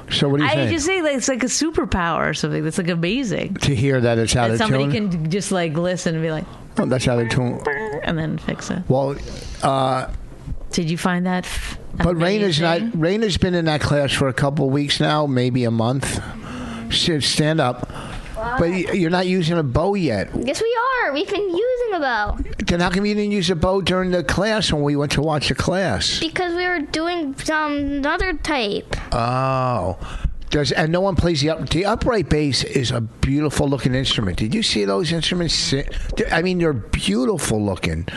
So what do you think? I just think like it's like a superpower or something. That's like amazing. To hear that it's out That of somebody tune? can just like listen and be like, Oh, that's out of tune. and then fix it. Well, Did you find that? but Raina's been in that class for a couple of weeks now, maybe a month. Stand up. But you're not using a bow yet. Yes, we are. We've been using a bow. Then how come you didn't use a bow during the class when we went to watch the class? Because we were doing another type. Oh. And no one plays the upright bass is a beautiful looking instrument. Did you see those instruments? I mean, they're beautiful looking.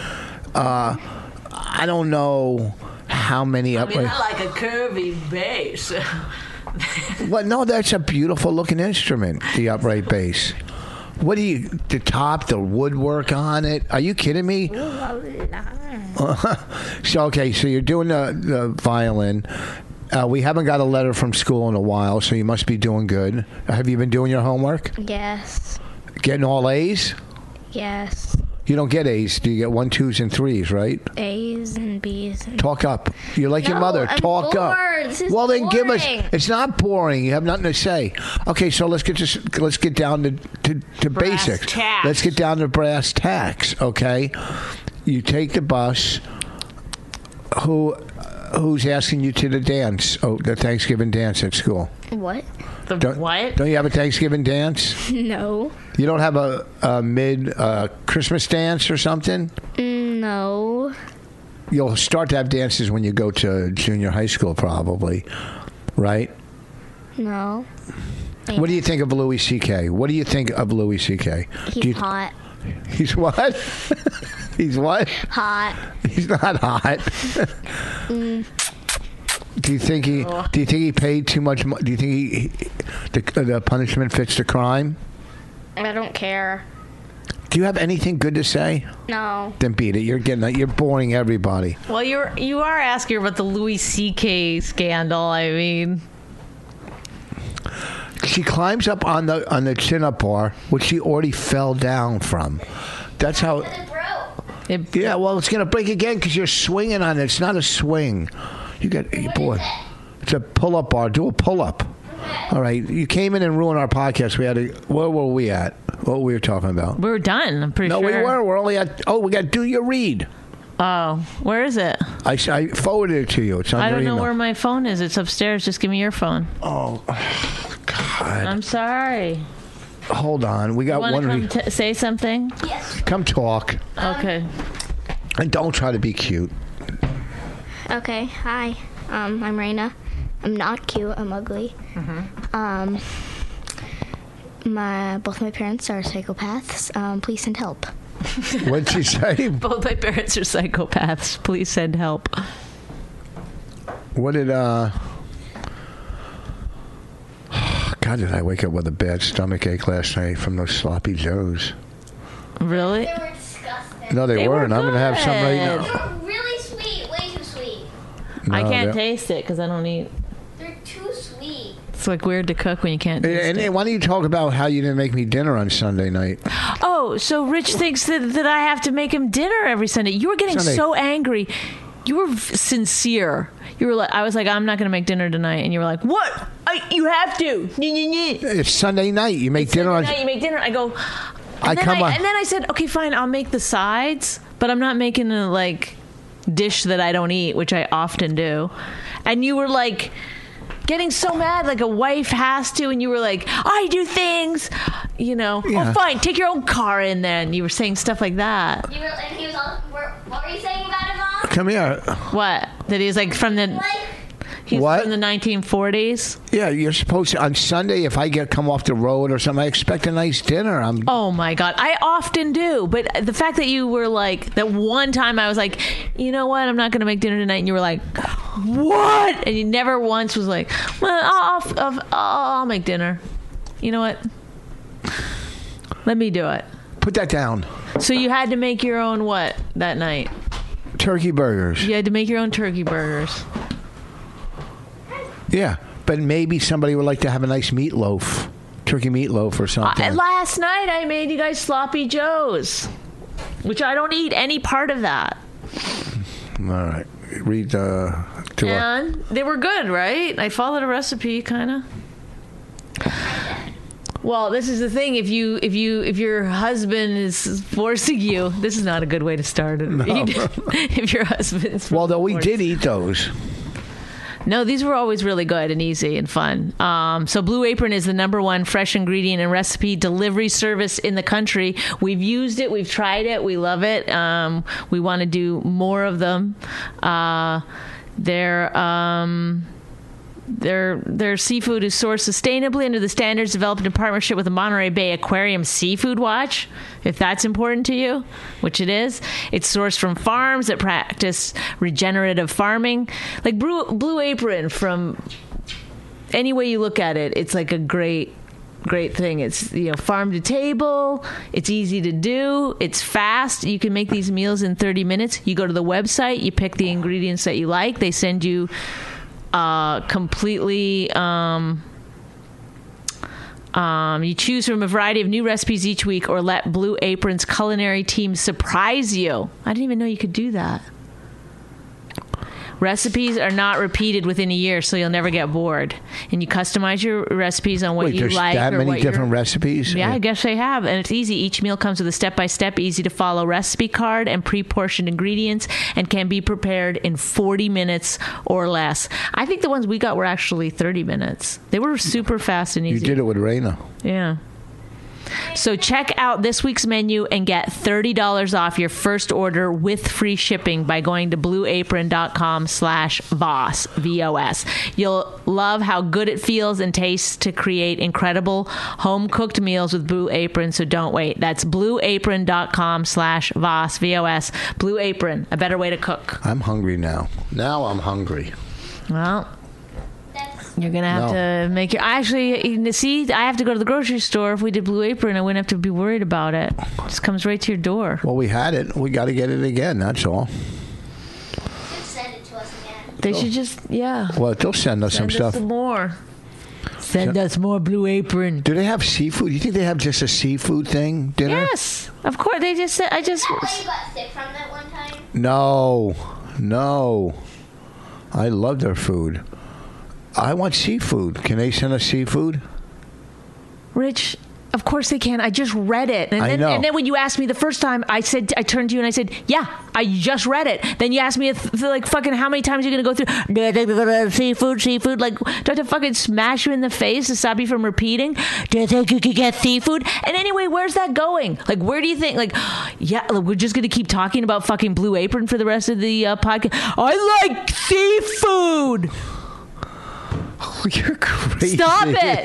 I don't know how many upright. not like a curvy bass. Well, no, that's a beautiful looking instrument, the upright bass. What do you, the top, the woodwork on it? Are you kidding me? So you're doing the violin. We haven't got a letter from school in a while, so you must be doing good. Have you been doing your homework? Yes. Getting all A's? Yes. You don't get A's. Do you get 1, 2s, and 3s, right? A's and B's. Talk up. You're like your mother. I'm Talk bored. up. This is Well, then boring. give us. It's not boring. You have nothing to say. Okay, so let's get down to basics. tacks. Let's get down to brass tacks. Okay, you take the bus. Who's asking you to the dance? Oh, the Thanksgiving dance at school. What? What? Don't you have a Thanksgiving dance? No. You don't have a mid Christmas dance or something? No. You'll start to have dances when you go to junior high school, probably, right? No. What do you think of Louis C.K.? What do you think of Louis C.K.? He's hot. He's what? He's what? Hot. He's not hot. Do you think he paid too much? Do you think the punishment fits the crime? I don't care. Do you have anything good to say? No. Then beat it. You're boring everybody. Well, you are asking about the Louis C.K. scandal. I mean, she climbs up on the chin-up bar, which she already fell down from. That's how. Yeah, well, it's gonna break again because you're swinging on it. It's not a swing. You got boy. It's a pull-up bar. Do a pull-up. All right. You came in and ruined our podcast. Where were we at? What we were talking about? we were done. I'm pretty No, sure. we were. We're only at. Oh, we got do your read. Oh, where is it? I forwarded it to you. It's on I your don't know email. where my phone is. It's upstairs. Just give me your phone. Oh, God. I'm sorry. Hold on. We got You one. want to say something? Yes. Come talk. Okay. And don't try to be cute. Okay. Hi. I'm Raina. I'm not cute. I'm ugly. Both my parents are psychopaths. Please send help. What'd she say? Both my parents are psychopaths. Please send help. What did God, did I wake up with a bad stomach ache last night from those sloppy joes? Really? They were disgusting. No, they weren't. I'm gonna have some right They now. were really sweet. Way too sweet. I No, can't they- taste it because I don't eat. They're too sweet. It's like weird to cook when you can't taste And it. why don't you talk about how you didn't make me dinner on Sunday night? Oh, so Rich thinks that I have to make him dinner every Sunday. You were getting Sunday. so angry. You were sincere. You were like, I was like, I'm not going to make dinner tonight, and you were like, what? You have to. It's Sunday night. You make dinner on. You make dinner. I go. I And then come on. and then I said, okay, fine, I'll make the sides, but I'm not making a like dish that I don't eat, which I often do. And you were like getting so mad, like a wife has to, and you were like, I do things, you know. Yeah. Oh, fine, take your own car in then. You were saying stuff like that. And he was all. What were you saying about him, Mom? Come here. What? That he's like from the. Like, He's What? from the 1940s. Yeah, you're supposed to on Sunday. If I come off the road or something, I expect a nice dinner. Oh my God, I often do. But the fact that you were like that one time, I was like, you know what? I'm not going to make dinner tonight, and you were like, what? And you never once was like, well, I'll make dinner. You know what? Let me do it. Put that down. So you had to make your own what that night? Turkey burgers. You had to make your own turkey burgers. Yeah, but maybe somebody would like to have a nice meatloaf, turkey meatloaf or something. Last night I made you guys sloppy joes, which I don't eat any part of that. All right. read to her. And they were good, right? I followed a recipe, kind of. Well, this is the thing. If your husband is forcing you, this is not a good way to start it. No. If your husband's well, though we did eat those. No, these were always really good and easy and fun. So Blue Apron is the #1 fresh ingredient and recipe delivery service in the country. We've used it. We've tried it. We love it. We want to do more of them. Their seafood is sourced sustainably under the standards developed in partnership with the Monterey Bay Aquarium Seafood Watch, if that's important to you, which it is. It's sourced from farms that practice regenerative farming. Like Blue Apron, from any way you look at it, it's like a great thing. It's, farm to table. It's easy to do. It's fast. You can make these meals in 30 minutes. You go to the website, you pick the ingredients that you like. They send you completely you choose from a variety of new recipes each week, or let Blue Apron's culinary team surprise you. I didn't even know you could do that. Recipes are not repeated within a year, so you'll never get bored. And you customize your recipes on what you like. That or many what different recipes? Yeah, I guess they have. And it's easy. Each meal comes with a step-by-step, easy-to-follow recipe card and pre-portioned ingredients, and can be prepared in 40 minutes or less. I think the ones we got were actually 30 minutes. They were super fast and easy. You did it with Raina. Yeah. So check out this week's menu and get $30 off your first order with free shipping by going to blueapron.com/VOS, VOS. You'll love how good it feels and tastes to create incredible home-cooked meals with Blue Apron, so don't wait. That's blueapron.com/VOS, VOS. Blue Apron, a better way to cook. I'm hungry now. Now I'm hungry. Well, you're going to have to make your... Actually, see, I have to go to the grocery store. If we did Blue Apron, I wouldn't have to be worried about it. It just comes right to your door. Well, we had it. We got to get it again, that's all. Just send it to us again. They should just, Well, they'll send us some stuff. Send us some more. Send us more Blue Apron. Do they have seafood? You think they have just a seafood thing, dinner? Yes, of course. They just said, Is that why you got sick from that one time? No. I love their food. I want seafood. Can they send us seafood? Rich, of course they can. I just read it. And I know. And then when you asked me the first time, I turned to you and I said, yeah, I just read it. Then you asked me, like, fucking how many times are you going to go through, seafood? Like, do I have to fucking smash you in the face to stop you from repeating? Do you think you could get seafood? And anyway, where's that going? Like, where do you think, like, we're just going to keep talking about fucking Blue Apron for the rest of the podcast? I like seafood! Oh, you're crazy. Stop it.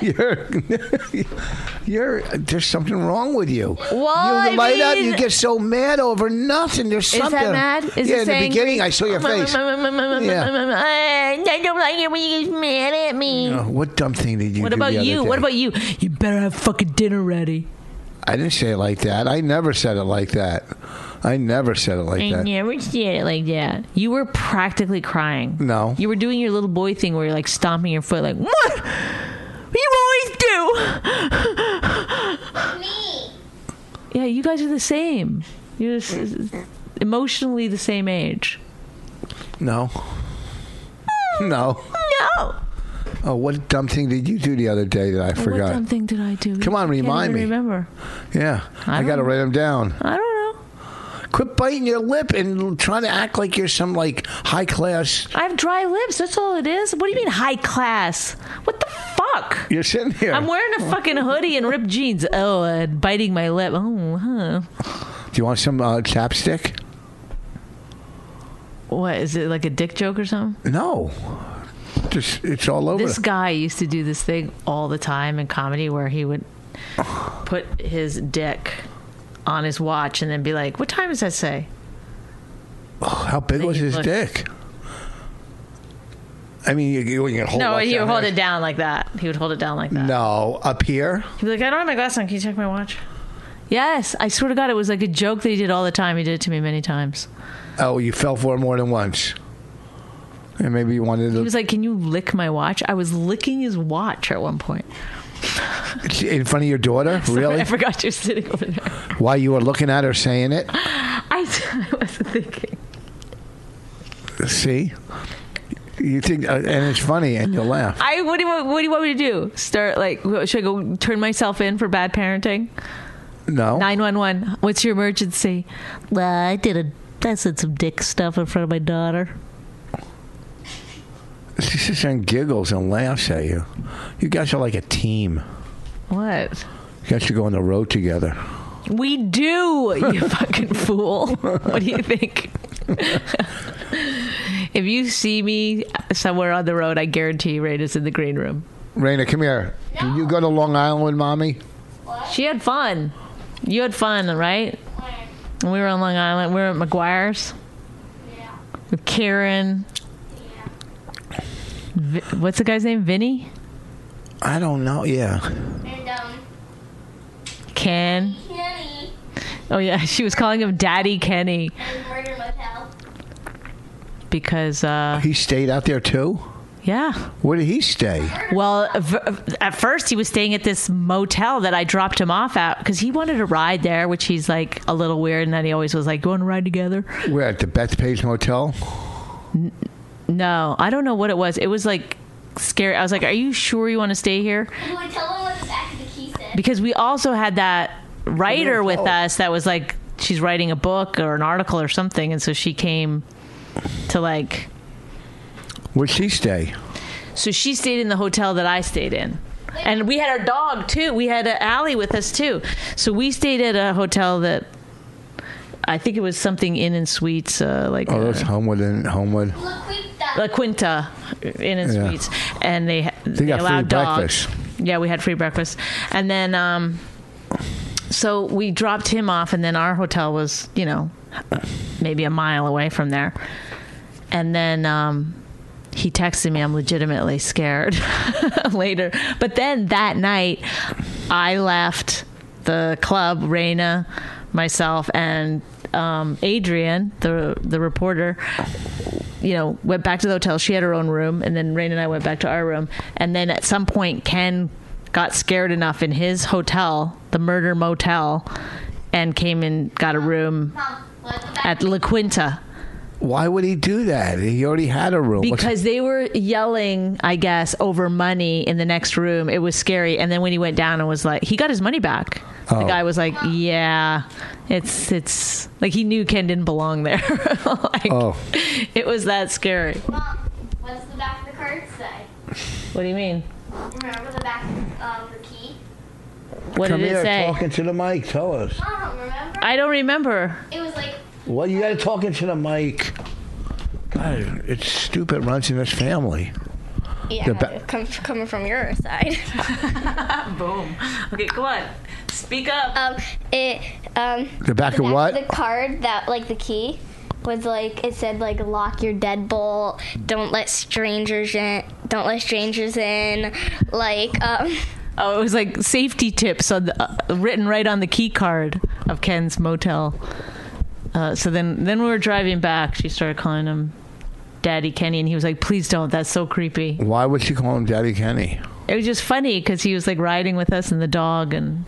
There's something wrong with you. Well, you light up, you get so mad over nothing. There's something. Is that mad? Is yeah, it in saying, the beginning, I saw your face. I don't like it when you get mad at me. What dumb thing did you do? What about you? What about you? You better have fucking dinner ready. I didn't say it like that. I never said it like that. I never said it like that. I never said it like that. You were practically crying. No. You were doing your little boy thing where you're like stomping your foot like, what? You always do. Me. Yeah, you guys are the same. You're emotionally the same age. No. No. Oh, what dumb thing did you do the other day that I forgot? What dumb thing did I do? Come on, remind me. Remember? Yeah, I got to write them down. I don't know. Quit biting your lip and trying to act like you're some like high class. I have dry lips. That's all it is. What do you mean high class? What the fuck? You're sitting here. I'm wearing a fucking hoodie and ripped jeans. Oh, biting my lip. Oh, huh. Do you want some chapstick? What is it, like a dick joke or something? No. Just it's all over. This guy used to do this thing all the time in comedy where he would put his dick on his watch and then be like, what time does that say? Oh, how big was his dick? I mean, you can hold it. No, he would hold it down like that. He would hold it down like that. No, up here? He'd be like, I don't have my glass on. Can you check my watch? Yes. I swear to God, it was like a joke that he did all the time. He did it to me many times. Oh, you fell for it more than once. And maybe you wanted to... He was like, can you lick my watch? I was licking his watch at one point. In front of your daughter? Sorry, really? I forgot you were sitting over there. While you were looking at her saying it? I wasn't thinking. See? You think, and it's funny, and you'll laugh. What do you want me to do? Start like, should I go turn myself in for bad parenting? No. 911. What's your emergency? I said some dick stuff in front of my daughter. She sits there and giggles and laughs at you. You guys are like a team. What? You guys should go on the road together. We do, you fucking fool. What do you think? If you see me somewhere on the road, I guarantee Raina's in the green room. Raina, come here. No. Did you go to Long Island with Mommy? What? She had fun. You had fun, right? When we were on Long Island. We were at McGuire's. Yeah. With Karen. Yeah. What's the guy's name? Vinny? I don't know. Yeah. And, Ken. Kenny. Oh, yeah. She was calling him Daddy Kenny. And Murder Motel. Because, he stayed out there, too? Yeah. Where did he stay? Well, at first he was staying at this motel that I dropped him off at because he wanted to ride there, which he's like a little weird. And then he always was like, "You want to ride together?" Where, at the Bethpage Motel? No, I don't know what it was. It was like scary. I was like, "Are you sure you want to stay here?" You would tell him what the back of the key said. Because we also had that writer with us that was like, she's writing a book or an article or something. And so she came to like... Where'd she stay? So she stayed in the hotel that I stayed in. And we had our dog, too. We had Allie with us, too. So we stayed at a hotel that... I think it was something Inn and Suites. That's Homewood. La Quinta Inn and Suites. And they got allowed free dogs. breakfast. Yeah, we had free breakfast. And then... So we dropped him off, and then our hotel was, maybe a mile away from there. And then he texted me, I'm legitimately scared later. But then that night, I left the club, Raina, myself, and Adrian, the reporter, went back to the hotel. She had her own room, and then Raina and I went back to our room. And then at some point, Ken got scared enough in his hotel, the Murder Motel, and came and got a room at La Quinta. Why would he do that? He already had a room. Because they were yelling, I guess, over money in the next room. It was scary. And then when he went down and was like, he got his money back. The guy was like, yeah, it's like he knew Ken didn't belong there. It was that scary. Mom, what's the back of the card say? What do you mean? Remember the back of the key? What Come did here, it say? talking to the mic. Tell us. I don't remember. I don't remember. It was like... Well, you got to talk into the mic. God, it's stupid runs in this family. Yeah, coming from your side. Boom. Okay, go on. Speak up. The back of what? The card that, like, the key was like, it said like, lock your deadbolt, don't let strangers in, like, Oh, it was like safety tips on written right on the key card of Ken's motel. So then we were driving back. She started calling him Daddy Kenny, and he was like, "Please don't. That's so creepy." Why would she call him Daddy Kenny? It was just funny because he was like riding with us and the dog, and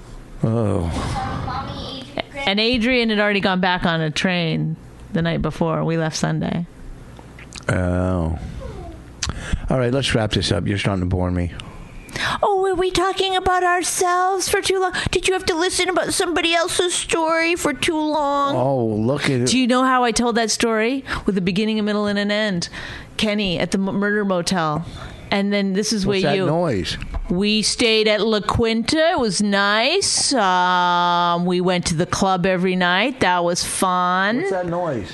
and Adrian had already gone back on a train the night before. We left Sunday. Oh. All right, let's wrap this up. You're starting to bore me. Oh, were we talking about ourselves for too long? Did you have to listen about somebody else's story for too long? Oh, look at it. Do you know how I told that story? With a beginning, a middle, and an end. Kenny at the Murder Motel. And then this is What's where that noise? We stayed at La Quinta. It was nice. We went to the club every night. That was fun. What's that noise?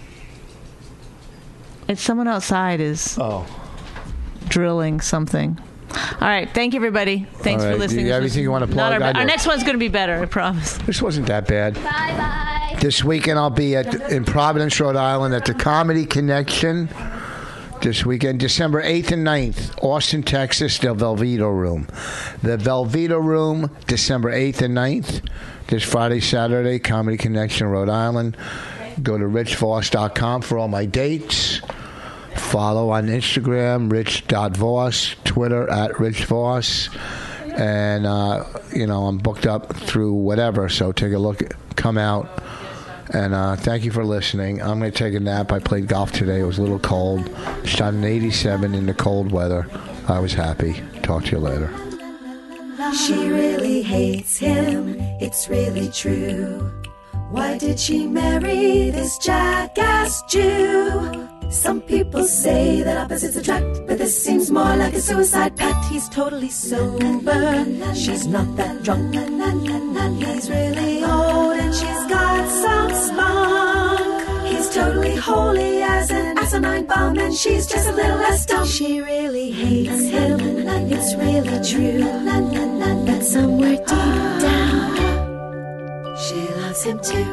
It's someone outside is drilling something. All right. Thank you, everybody. Thanks for listening. Do you have anything you want to plug? Our next one's going to be better, I promise. This wasn't that bad. Bye-bye. This weekend I'll be in Providence, Rhode Island at the Comedy Connection. This weekend, December 8th and 9th, Austin, Texas, the Velveeta Room. The Velveeta Room, December 8th and 9th. This Friday, Saturday, Comedy Connection, Rhode Island. Go to richvoss.com for all my dates. Follow on Instagram, rich.voss, Twitter @richvoss. And, I'm booked up through whatever, so take a look, come out, And thank you for listening. I'm going to take a nap. I played golf today. It was a little cold. Shot an 87 in the cold weather. I was happy. Talk to you later. She really hates him, it's really true. Why did she marry this jackass Jew? Some people say that opposites attract, but this seems more like a suicide pact. He's totally sober, she's not that drunk. He's really old and she's got some spunk. He's totally holy as an asinine bomb, and she's just a little less dumb. She really hates him, it's really true. But somewhere deep down, she loves him too.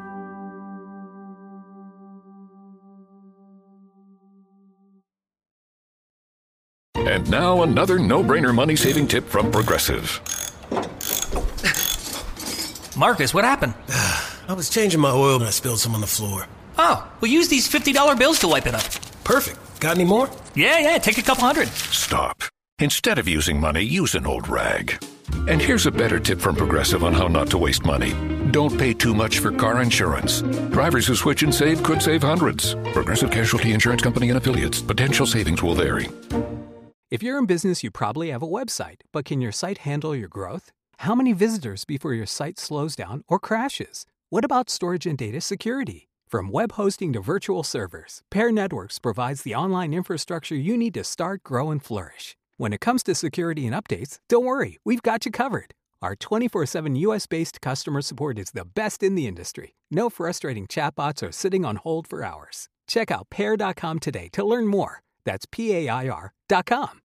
And now another no-brainer money-saving tip from Progressive. Marcus, what happened? I was changing my oil and I spilled some on the floor. Oh, we'll use these $50 bills to wipe it up. Perfect. Got any more? Yeah, take a couple hundred. Stop. Instead of using money, use an old rag. And here's a better tip from Progressive on how not to waste money. Don't pay too much for car insurance. Drivers who switch and save could save hundreds. Progressive Casualty Insurance Company and Affiliates. Potential savings will vary. If you're in business, you probably have a website, but can your site handle your growth? How many visitors before your site slows down or crashes? What about storage and data security? From web hosting to virtual servers, Pair Networks provides the online infrastructure you need to start, grow, and flourish. When it comes to security and updates, don't worry, we've got you covered. Our 24/7 US-based customer support is the best in the industry. No frustrating chatbots or sitting on hold for hours. Check out Pair.com today to learn more. That's PAIR.com.